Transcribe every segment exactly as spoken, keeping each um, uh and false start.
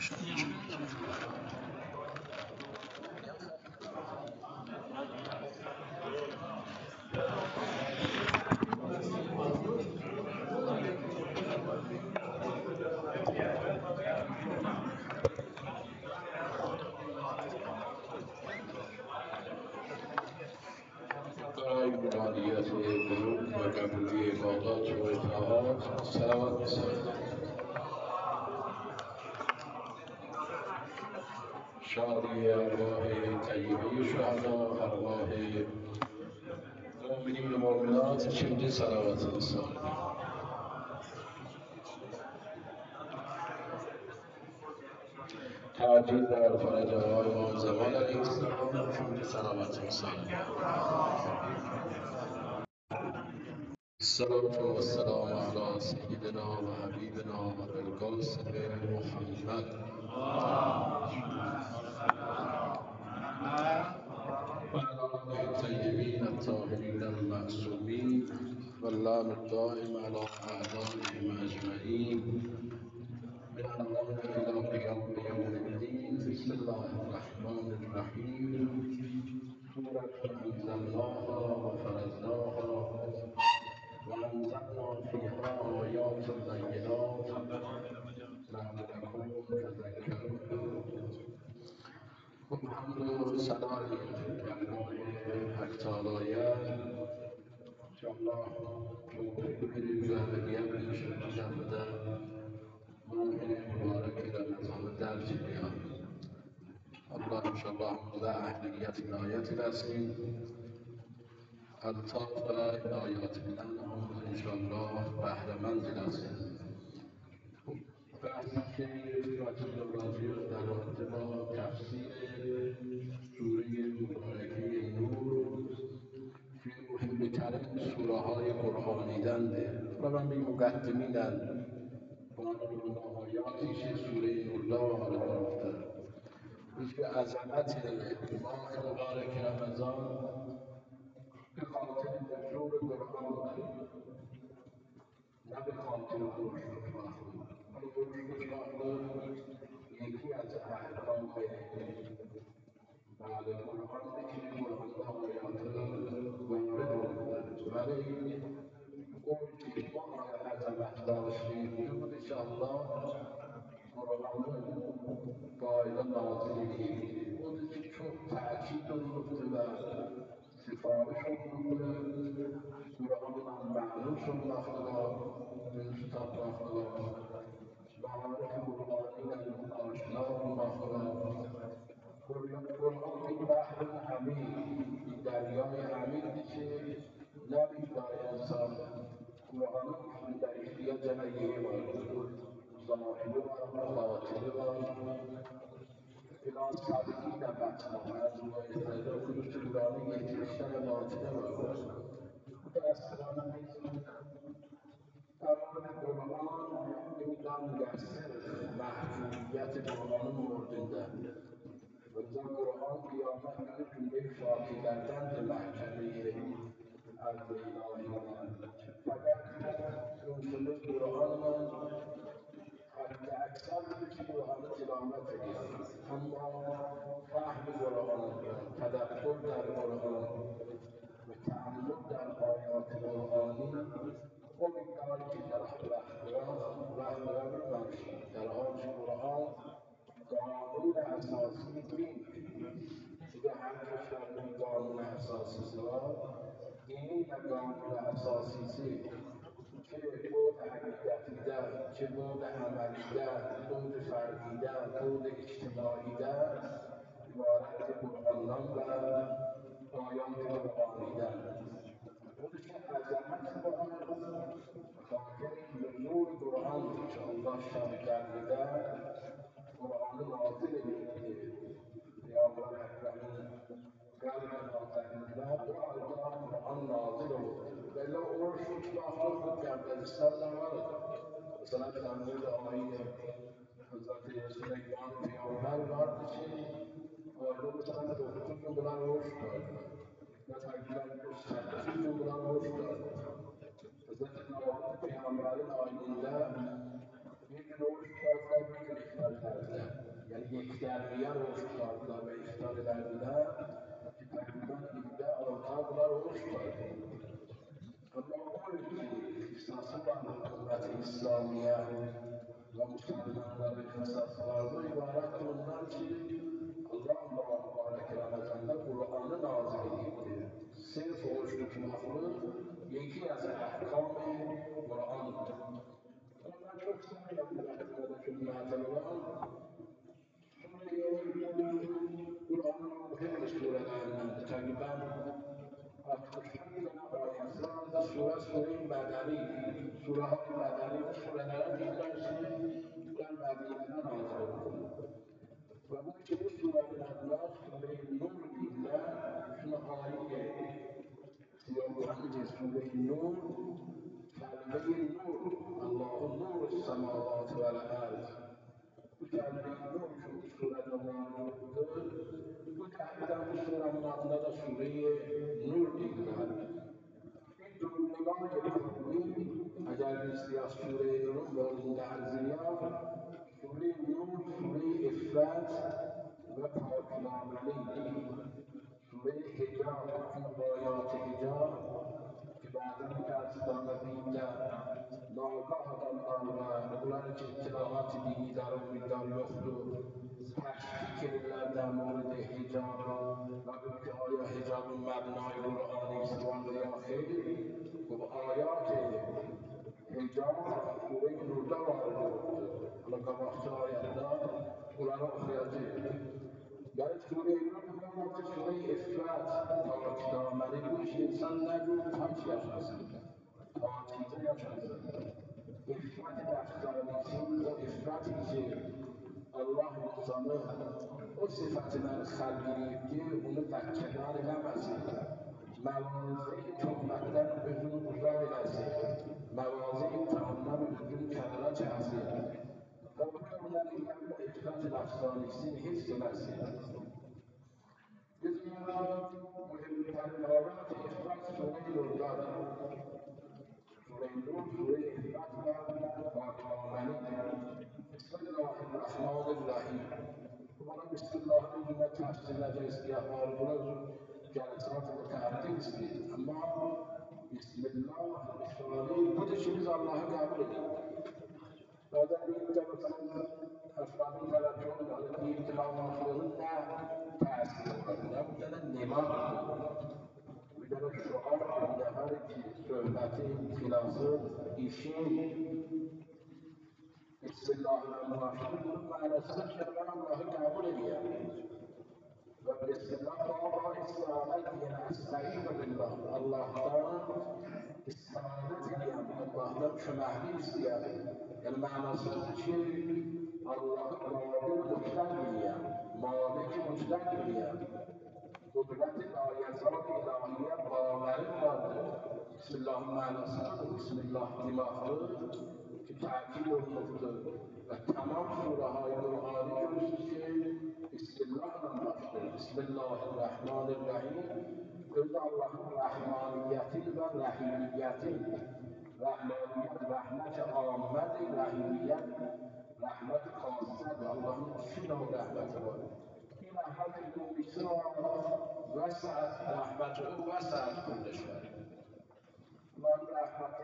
برای معنویت قلوب و قبولی عبادات و اطاعات صلوات بسازید. شادی ارواح طیبه شهدا، ارواح مؤمنین و مؤمنات چندین صلوات بسازید. تعجیل در فرج آقای امام زمان علیه السلام چندین صلوات بسازید. الصلاة والسلام على سيدنا وحبيبنا القاسم محمد وعلى آله الطيبين الطاهرين المعصومين واللعن الدائم على أعدائهم أجمعين من الآن إلى قيام يوم الدين. بسم الله الرحمن الرحيم. سورة أنزلناها وفرضناها وأنزلنا فيها آيات بينات لعلكم تذكرون. الحمد لله درگاه حق تعالی انشاءالله توفیق بده و هدیت بشه بده ماه مبارک رمضان در جریان. الله انشاءالله مورد اهلیت عنایتی رسیم. الطاف آیات بودن هم انشاءالله بهره‌مند رسیم. بحثی که راجع راجع در رابطه با تفسیر سوره مبارکه نور که مهمترین سوره های قرآنیدنده و من به مقدمینن با آیاتیش سوره نور وارد گفته که عظمت ماه مبارک رمضان به خاطر نزول قرآن نه به خاطر خشک محمود. خشک محمود یکی از احکام بعد قرآن که قرآن آیات وارد آمده ولی اون که ما عظمت داشتیم انشاءالله قرآن قائل نازل میگیریم اون چون تأکید گفته و سفارش گفته قرآن معنوس مخلوق من کتاب مخلوق معارف قرآنی آشنا مخلوق قرآن این بحر عمیق دریای عمیقی که نمی‌داند انسان قرآن در اختیار جمعیه باشد ظاهره و باطنه و الان سابقین بطنه از روی خروج قرآنی یکیشتر باطنه باشد متأسفانه تمام قرآن نمی‌دان مقصر محجوبیت قرآن مردنده ولذا قرآن قیامت میگه جمله شاکی کردن به محکمه عدل الهی فقط سلسله قرآن من حد اکثر بوده که قرآن تلاوت بیاد اما فهم قرآن تدبر در قرآن و تأمل در آیات قرآنی امیدواری که در رهبران رهبران باشید در حال قرآن قانون اساسی دین دیگه هر کشور قانون اساسی دارد این قانون اساسی سی که بود عقیدتی که بود عملی بود فردی بود اجتماعی عبارت قرآنان و آیات قرآنی خودش عظمت قرآن خاطر نور قرآن انشاءالله شب گردیده قرآن نازل میگه پیامبر اکرم قلب نازنین‌الله دو آیات قرآن نازل بود ولی عرف مطلق بود که افغانستان نمارد مثلا در مورد آیین حضرت سلیمان پیامبر وارد چی آیه مثلا دکتر جملان عرف دارد نه تقریبا صد جملان عرف دارد حضرت داوود پیامبر آینده یک روش کردن یک ریختن کردن گرمیه رو افتاد و افتاد در بودن که تقریبا ایده آتاب را رو افتاد. اما اون که اختصاص حکومت اسلامیه و مسلمان را اختصاص وارده عبارت کنند که الله مبارک رمضان قرآن نازل کرده. صرف وجود مخلوق یکی از احکام قرآن بود. من گفتم یا مبارک خدمت الله قرآن مهم سوره در تقریبا سوره سوره مدنی سوره های مدنی و سوره های دیگر در مدینه نازل و ما که این سوره مدنی سوره نور دیگر شما آیه سی و پنج سوره نور کلمه نور الله نور السماوات و الارض کلمه نور که اون سوره نمار بوده و تحقیقا اون سوره مدنی در سوره نور دیگر این جمله‌های کلی اگر بسیاری از سوره نور مورد ارزیاب سوره نور سوره افراد و پاکدامنی سوره حجاب این آیات حجاب که بعضا متاسفانه بیشتر ناگاه آدم و اونایی که اطلاعات دینی در اون دریافت و تشکیک ملت در مورد حجاب و اینکه آیا حجاب مبنای قرآنی است یا خیر و آیات حجاب سوره نور وارد بود حالا گواهی آیات اونا رو خیلی در سوره نور که سوره افراد پاک دامنه گوش انسان نجور پاک یاشد پاکیزه یاشد افراد نفسانیتی و افرادی که الله انسانه او صفت در خلقی که اونو در کنار نمسید موازه تهمتن بدون گذار هستید موازه تهمتن بدون کرلات هستید قبول اونم با افراد نفسانیتی حس نسید بسیار مهمترین آیات افراد سوره نور دارد سوره نور سوره افراد و پاکدامنی بسم الله الرحمن الرحیم والا بسم الله بدون تفسیر نجایز که احوال بلد جلسات متعدد است اما بسم الله اشاره خودش چیز الله قبول بعد این جلسات افراد توجه حالا که ابتلا مخلوق نه تأثیر کنه نبودن نماد بدون شعار نفر که صحبت فیلسوف ایشین بسم الله الرحمن الرحیم معنیش کلمه الله قبول دیگه و بسم الله بابا استعانت یعنی استعین بالله الله تعالی استعانت دیگه الله تعالی شمهلی است دیگه یعنی معنیش که الله قادر مطلق دیگه مالک مطلق دیگه قدرت لایزال الهیه باوری دارد بسم الله معنیش بسم الله دماغ که تأکید نقطه و تمام سوره های قرآنی جزش که بسم الله هم داشته بسم الله الرحمن الرحیم جز الله رحمانیتی و رحیمیتی رحمانیت رحمت آمد رحیمیت رحمت خاصه الله چی نوع رحمت بود این رحمت دومیسا وسعت رحمت او وسعت کل شد من رحمت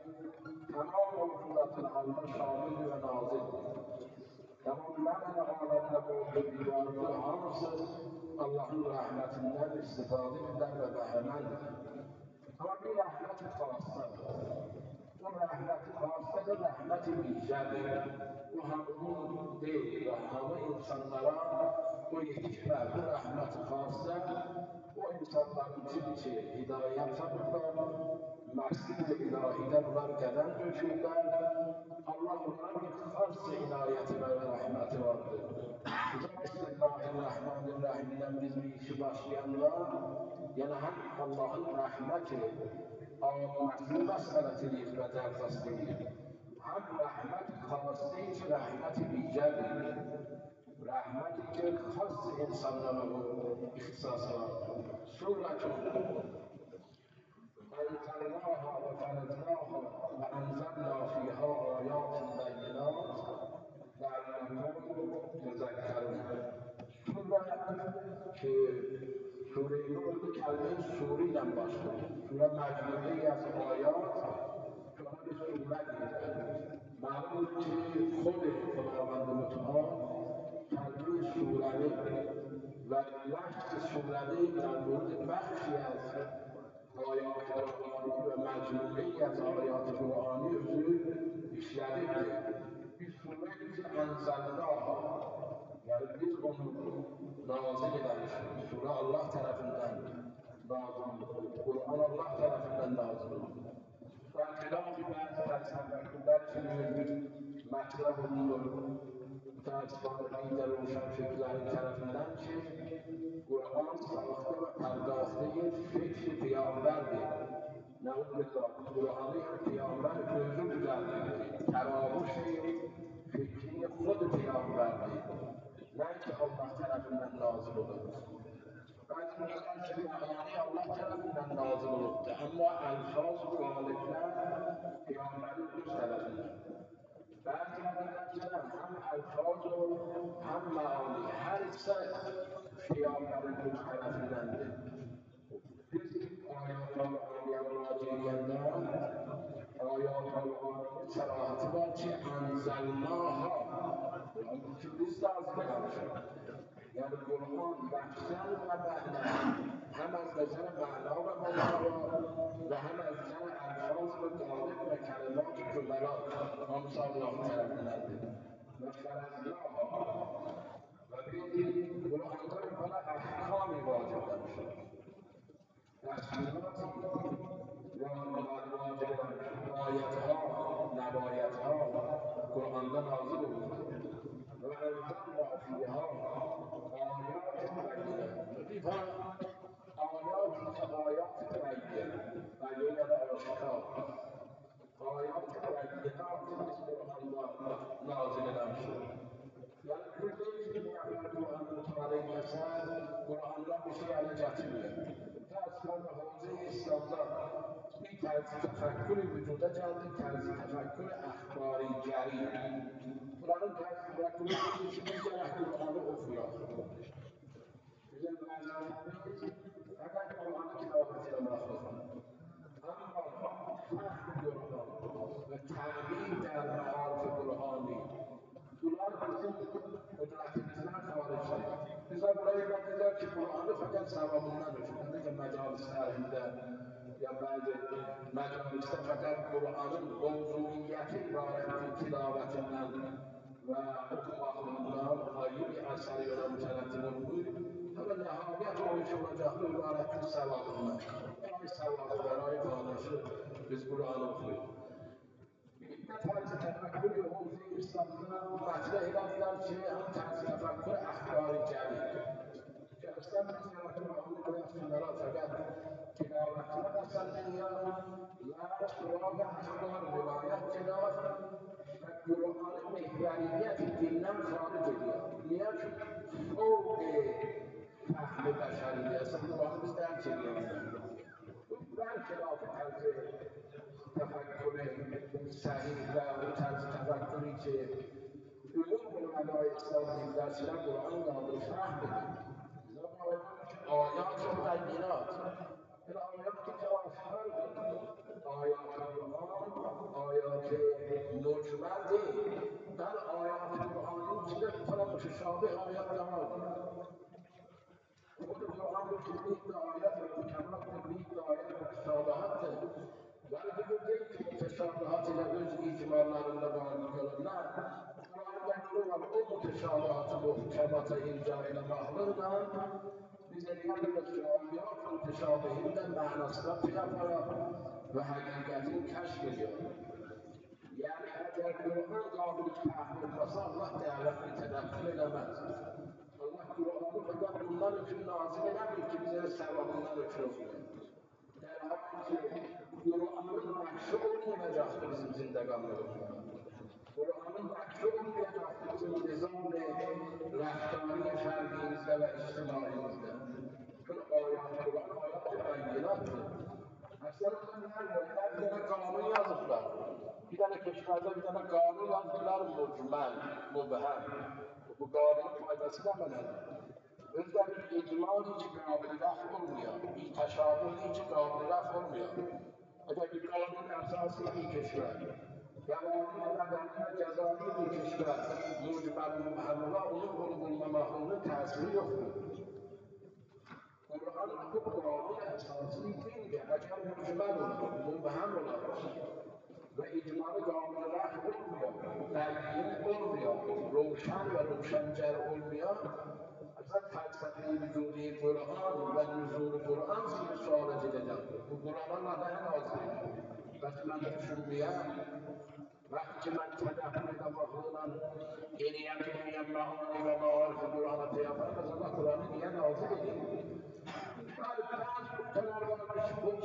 تمام موجودات العالم شامل و نازل تمام لمن عالم موجودی وارد حاصل الله رحمتیnden استفاده بدن و بهره‌مند اما این رحمت خاصه اون رحمت خاصه رحمت بیشتره و همون دل و همه انسان‌ها و یک رحمت خاصه و انسان‌ها چیزی که هدایت بکنن مسجد الهی در بر کردن جوشیدن الله اونها خاص عنایت و رحمت وارده بسم الله الرحمن الرحیم نمیز میشه باشیان یعنی هم الله رحمت آمدی مسئله تلیف و درخواستگی هم رحمت خاصی که رحمت بیجدی رحمتی که خاص انسان رو اختصاصات سورتون أنزلناها وفرضناها وأنزلنا فيها آيات بينات لعلكم تذكرون که سوره نور به کلمه سوری هم باشه. سوره مجموعه‌ای از آیات که آنها به صورتی معلوم که خود خداوند متعال کلمه سورنی و لفظ سورنی در مورد بخشی از آیات قرآنی و مجموعه‌ای از آیات قرآنی işledi. Bir suremizi enzelnaha, yani biz onu nazil edemişiz. Sure Allah tarafından nazil oldu. Kur'an Allah tarafından nazil oldu. Belki bazı felsefeciler için matlab olur. Tartışmalar lider roşan fikirlerin tarafından ki Kur'an sağlıkta ve perdazda fikri peygamberdir. نعوذ بالله قرآنی هم پیامبر موضوع بودند تراوش فکری خود پیامبر بود نه اینکه الله طرفیnden نازل oldu. بعضی میگن که معانی الله طرفیnden نازل oldu اما الفاظ و قالب‌ها پیامبری خود طرفیnden. بعضی میگن که هم الفاظ و هم معانی هر سه پیامبری خود طرفیnden. آیات قرآنی راجعی‌اند آیات قرآنی صراحتی دارد که انزلناها قرآن که biz نازل شد یعنی قرآن لفظاً و معنی هم از نظر معنا و محتوا و هم از نظر الفاظ و قالب و کلمات و جملات آموز الله طرفیnden و فرضناها و به قرآن داره احکامی واجب شد دستوراتی آیتها نبایتها قرآن‌دا نازل بود و انزلنا فیها آیات بینه آیاتی که آیات بینه بینه آشکار آیات بیناتی که قرآن‌دا نازل شد یعنی کلی که می‌آید قرآن مطالعه می‌شود قرآن را میشه علی جتیه اصلا حوزه اسلام‌دا این طرز تفکری وجود دارد طرز تفکر اخباری گری قرآن طرز تفکری که می‌گه قرآن افرا میگه بعضی اگر قرآن تلاوت نماز بخونید اما فهم قرآن و تعمیم در معارف قرآنی دلار bizim kudretimizden خارج Bize burayı dediler ki Kur'an'ı fakat sevabından ötürü. Ne ki mecalislerinde ya bazı mecaliste fakat Kur'an'ın mevzuyiyeti ibarettir tilavetinden ve okumakından ayrı bir eser yola mütelettin olmuş. Ama nihayet olmuş olacağı ibarettir sevabından. Yani sevabı verayı kardeşi biz Kur'an'ı okuyuyoruz. طرز تفکر حوزه اسلام‌دا مطرح کردن که هم طرز تفکر اخباری جدید که اصلا مثلا قرآن باید کنارا فقط تلاوت نباشد میاد و سراغ اخبار روایت جداد و قرآن محوریت دینم خارج بیاد میاد فوق فهم بشری اصلا قرآن biz درک نمی‌کنیم برخلاف طرز تفکر صحیح و اون طرز تفکری که عموم علمای اسلام می‌درسیدن قرآن قابل فهم بدید. آیات بینات این آیات که آشکار بود آیات قرآن آیات مجمل بل آیات قرآنی چیزی که کنم متشابه آیات دارد خود قرآن رو که بیت آیات و کمات بیت آیات متشابهات ولی بگویید که متشابهات لگوز اجمالlarında varlıkları ne? Kur'an'da var o mutteşabahatı muhkematı icra eləməklə biz eləyəndə ayat mutteşabihindən mənasına yapar və həqiqətini kəşf ediyor. Yəni əgər Kur'an qabil fəhm olmasa Allah dəvətini tədəbbür eləməz. Allah Kur'an'ı fakat bundan ötürü nazil edemir ki bize sevabından ötürü okuyun. Der hali ki Kur'an'ın nakşı olmayacaktı bizim zindeganlığımızda. Kur'an'ın nakşı olmayacaktı bizim nizam ve raftari ferdimizde ve içtimaimizde. Çünkü ayat Kur'an ayat-ı beyyinattır. Aslında her tane kanun yazıklar. Bir tane keşferde bir tane kanun yazdılar mucmel, mubhem. Bu kanunun faydası da önemli. Özde bir icmal için kabili raf olmuyor. Bir teşabüh için kabili raf olmuyor. Eğer bir kanun esası bir kişiler, devamlı nedeniyle cezai bir kişiler, mucibel mübhemla onun bunu bulmamaklığının tesiri yoktur. Kur'an bu kanun esası değildir. Eğer mucibel olur, mübhem olur ve icmalı kabili raf olmuyor, belgin olmuyor, roşan ve roşencer olmuyor, اصلا فلسفه وجودی قرآن و نزول قرآن زیر سوال دیدم و قرآن الله نازل بس من توشون بیام وقتی که من تدبر و مخلوقا گریم بگویم معانی و معارف قرآن پیامبر از الله قرآن دیگه نازل بعد بعض کنارانش بود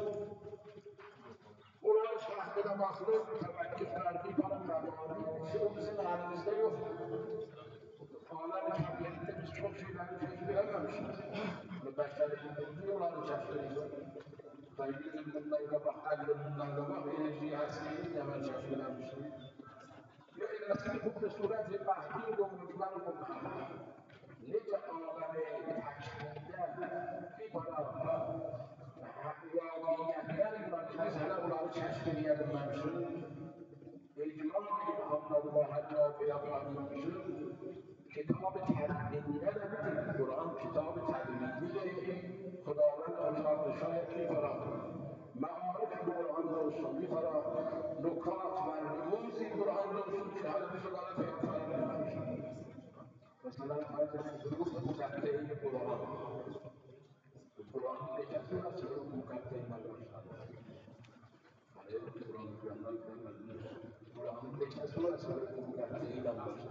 قرآن فهمید مخلوق توجه فردی کنم مبانی شروع bizim halimizde yok. Ağlar kemiyette biz çok şeyleri keşfedememişiz. Beşerin bulduğuları keşfediyor. Tayyip'in bunlarla bak, Adil'in bunlarla bak, enerjiyi hastayını hemen keşfedemişiz. Ya illeti bu sureti mahmud ve mücbel mubham. Nice alemi takşirinde bir para vadiyetten var ki biz hele bunları keşfedememişiz. İcmal İlhamları ve hatta yapabilmişiz. کتاب تدوینیه نمیدونید قرآن کتاب تدوینیه خداوند آزاد شاید میکنم معارف قرآن درستون میکنم نکات و رموزی قرآن درستون که حالا میشه داره پیامبر نمیشه مثلا فرض حروف مقطعه قرآن قرآن به کسی هست حروف مقطعه نداشته قرآن قرآن به کسی هست حروف مقطعه نداشته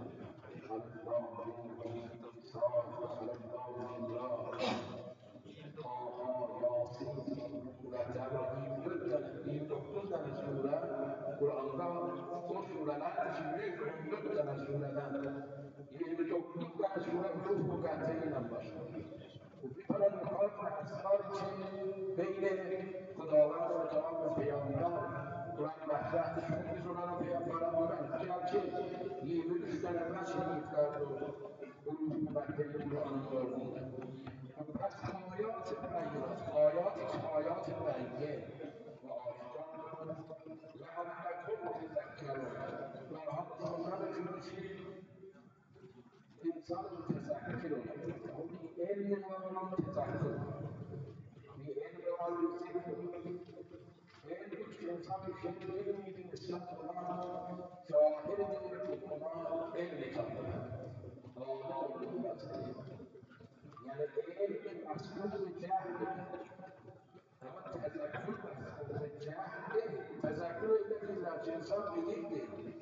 Kur'an'da o sureler şimdi on dört tane sureden yirmi dokuz tane sure huruf mukatteyle başlıyor. Bu bir tane nukat ve asrar için beyni Khudavand ve Teala ve Peygamber Kur'an bahsede şu biz onlara Peygamber'e gerçi yirmi üç tane başını ifade oldu. Huruf mukatteyle Kur'an'ın dördünde. Pes ayat-ı beyinat, ayat-ı ayat-ı beyyin ve aşkar لعلكم تذكرون وهذا صار كل شيء إنسان متذكر هو بعلم وتذكر بعلم وذكر علم إنسان شيء علم الإسلام ظاهر دين القرآن علم كامل يعني العلم مسؤول الجاهل أما التذكر مسؤول الجاهل تذکر این که انسان بگیده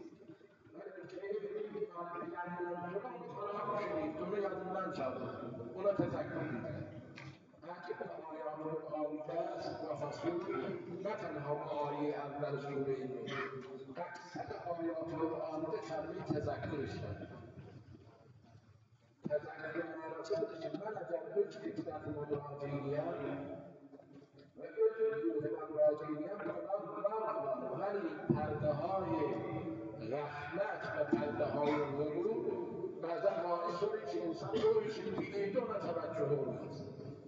تو یادم نشد اونا تذکر میده اگه به آیات قرآن دست و فصول نه تنها آیه اول سوره اکثر آیات قرآن ده کلمه تذکرش داره تذکر مراتب که من اگر هیچ فکرت مراجعیم و özür مراجعیم کنم ولی پرده های غفلت و پرده های غرور بعضا باعث شده که انسان رویش دیده و توجه نماز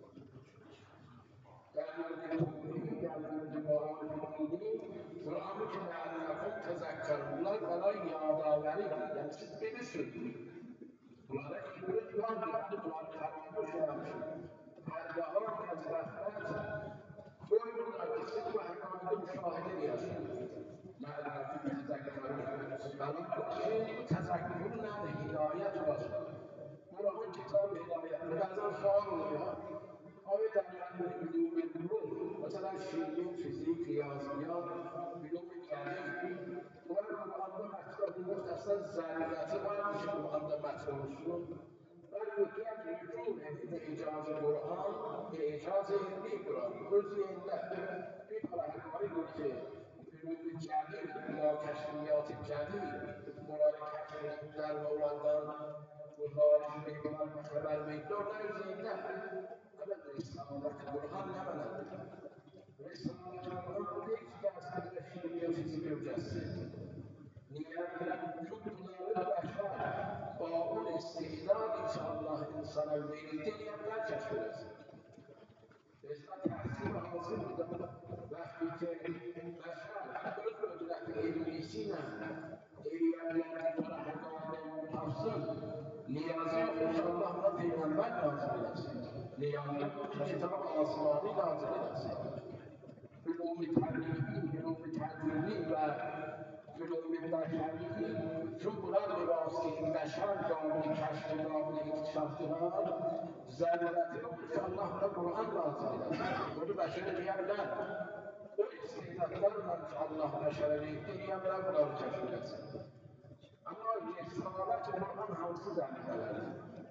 در مورد توحید در مورد معارف دینی قرآن که لعلکم تذکرون برای یادآوری یعنی چیز بدونید قرآن امروز یاد می‌کنه قرآن فراموش نمیشه پرده ها از غفلت كل القصة وحكاية مشاهدة هستند لعلكم تذكرون بلان شيء تذكرنا هداية باشد قرآن کتاب هدایت بعضا سوال میاد آیا در علوم علوم مثلا شیمی فیزیک ریاضیات علوم کمی قرآن قرآن مطلب مختصر ضرورت باید میشه قرآن مطلب شد ولی یکی از وجود اعجاز قرآن اعجاز علمی قرآن روزی علت بی‌پرهیزی بود که علوم جدید یا کشفیات جدید قرآن کشف در مولدان گزارش میکنن و خبر میدن روزی علت اما رسالت قرآن نماند رسالت قرآن نیست که از طریق شیمی و فیزیک مجسد نیت چون بنیاد بشر با اون استعدادی که الله انسان مثلا میری دلی هم درکش برسه. اسلام تحصیل حاصل میدن وقتی که بشر درست قدرت علمی نه ایریان را حکام تفصیل نیازی انشاءالله ما پیغمبر نازل رسید نیازی کتاب آسمانی نازل رسید علوم طبیعی علوم تجربی و علوم بشری چون بلند لباس که این بشر قابل کشف قابل اکتشاف دارد ضرورتی رو انشاءالله را قرآن نازل رسید خود بشر دیگر نه اون استعدادگر من انشاءالله بشر دیگری هم را قرآن کشف رسید اما رسالت قرآن همسو زمینه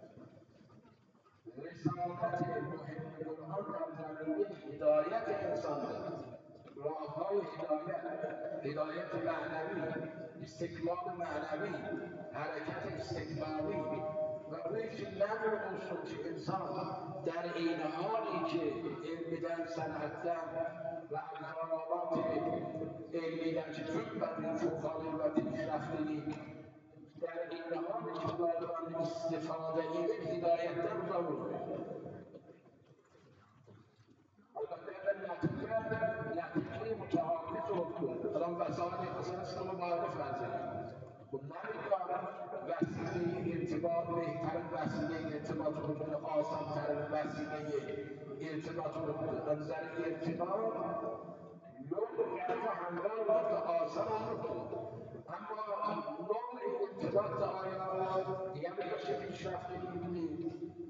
رسالت مهم قرآن در زمینه هدایت انسان دارد راههای هدایت هدایت معنوی استکمال معنوی حرکت استقبالی و اونش نظر اصول که انسان در این حالی که علم در صنعت و ابزارالات علمی در چون برای فوقانی و پیشرفتگی در این حالی که باید استفاده این هدایت در ضرور نتیجه متعارف رو الان وسائل مثلا اسم معارف فرضیه خب نمیدونم وسیله ارتباط بهترین وسیله ارتباط رو بکنه آسان‌ترین وسیله ارتباط رو بکنه از نظر ارتباط نوع یعنی همراه بود که آسان رو بکنه اما نوع ارتباط آیا یعنی داشته پیشرفته می‌بینید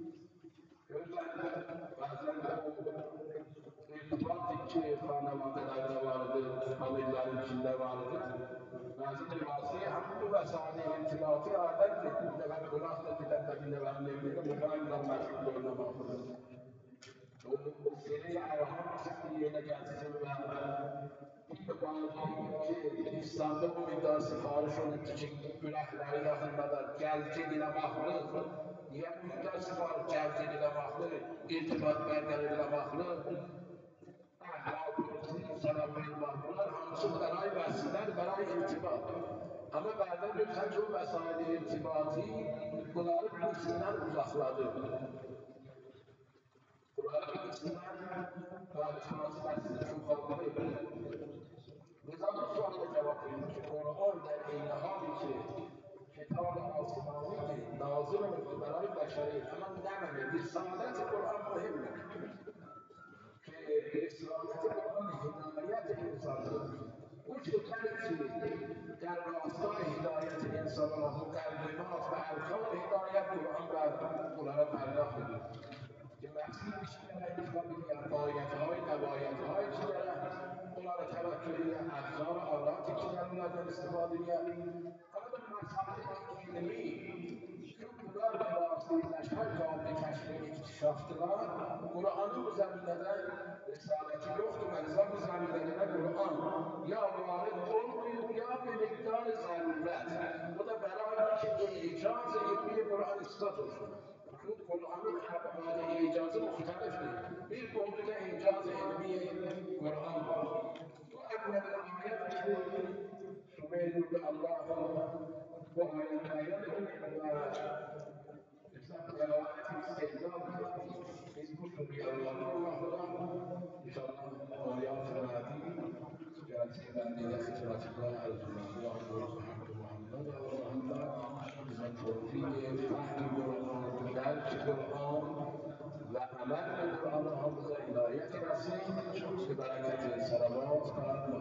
ارتباطی که خانواده در وارد فامیل‌های چیزی وارد بعضی واسه همون وسایل ارتباطی آدم که در گناه دادن در این نوار نمیده موبایل در مشغول نما کنه سری آرام سری نگاهی و این بازی که استانبول میدار سفارشون تشکیل گناهکاری یا خدمات جلسه دیگر مخلوق یا میدار سفارش جلسه دیگر مخلوق ارتباط برقرار دیگر مخلوق سلام الله همچون برای وسیله برای ارتباط اما بعدا میگن چون وسایل ارتباطی کلاه میسینن مخلاده کلاه میسینن و ارتباط وسیله فوق‌العاده نظام سوال جواب بدید که قرآن در این حالی که کتاب آسمانی نازل برای بشریت اما نمانه رسالت قرآن مهمه که رسالت قرآن هدایت انسان اون شکلی که در راستای هدایت انسان و مقدمات و ارکان هدایت قرآن و اونها را پرداخت می‌کنه که مقصودش اینه که بایدهای نبایدهای که دارن اونها را توجهی ابزار آلاتی که در اونها استفاده می‌کنن اما در مسائل علمی چون کلاه لباسی بشر قابل کشف اکتشاف دارد قرآن رو زمینه رسالتی گفت و نظام زمینه قرآن یا وارد قرآن یا به مقدار ضرورت و در برای که اعجاز علمی قرآن اثبات شد چون قرآن ابعاد اعجاز مختلف نیست bir قدرت اعجاز علمی قرآن و اول آیت که سبحان الله و آیت آیت و استعداد اسمشون بیارم انشاءالله آیات بعدی جلسه بعدی در خدمتتون عرض الله محمد و محمد من توفیق فهم قرآن درک قرآن و عمل به قرآن آموزه هدایت رسید به برکت صلوات و